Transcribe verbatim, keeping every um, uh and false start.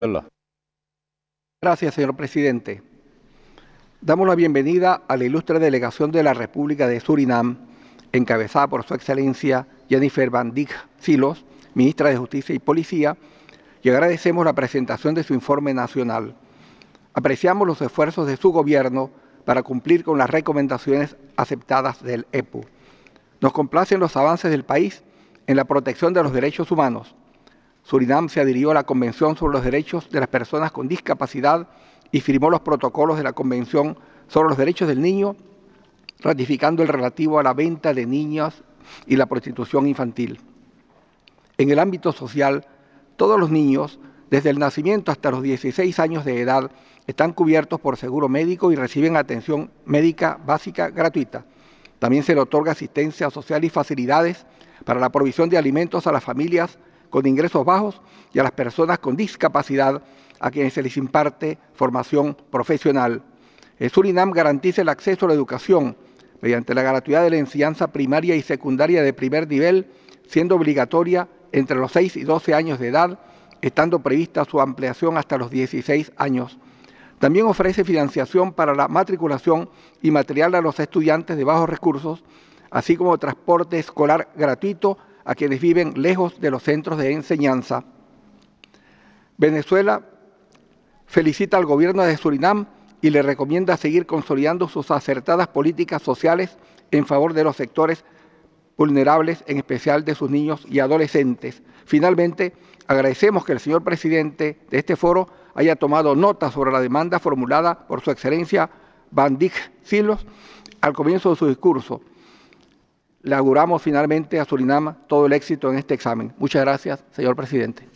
Hola. Gracias, señor presidente. Damos la bienvenida a la ilustre delegación de la República de Surinam, encabezada por su excelencia Jennifer Van Dijk Silos, ministra de Justicia y Policía, y agradecemos la presentación de su informe nacional. Apreciamos los esfuerzos de su gobierno para cumplir con las recomendaciones aceptadas del E P U. Nos complacen los avances del país en la protección de los derechos humanos. Surinam se adhirió a la Convención sobre los Derechos de las Personas con Discapacidad y firmó los protocolos de la Convención sobre los Derechos del Niño, ratificando el relativo a la venta de niñas y la prostitución infantil. En el ámbito social, todos los niños, desde el nacimiento hasta los dieciséis años de edad, están cubiertos por seguro médico y reciben atención médica básica gratuita. También se le otorga asistencia social y facilidades para la provisión de alimentos a las familias con ingresos bajos y a las personas con discapacidad a quienes se les imparte formación profesional. El Surinam garantiza el acceso a la educación mediante la gratuidad de la enseñanza primaria y secundaria de primer nivel, siendo obligatoria entre los seis y doce años de edad, estando prevista su ampliación hasta los dieciséis años. También ofrece financiación para la matriculación y material a los estudiantes de bajos recursos, así como transporte escolar gratuito a quienes viven lejos de los centros de enseñanza. Venezuela felicita al gobierno de Surinam y le recomienda seguir consolidando sus acertadas políticas sociales en favor de los sectores vulnerables, en especial de sus niños y adolescentes. Finalmente, agradecemos que el señor presidente de este foro haya tomado nota sobre la demanda formulada por su excelencia Van Dijk Silos al comienzo de su discurso. Le auguramos finalmente a Surinam todo el éxito en este examen. Muchas gracias, señor presidente.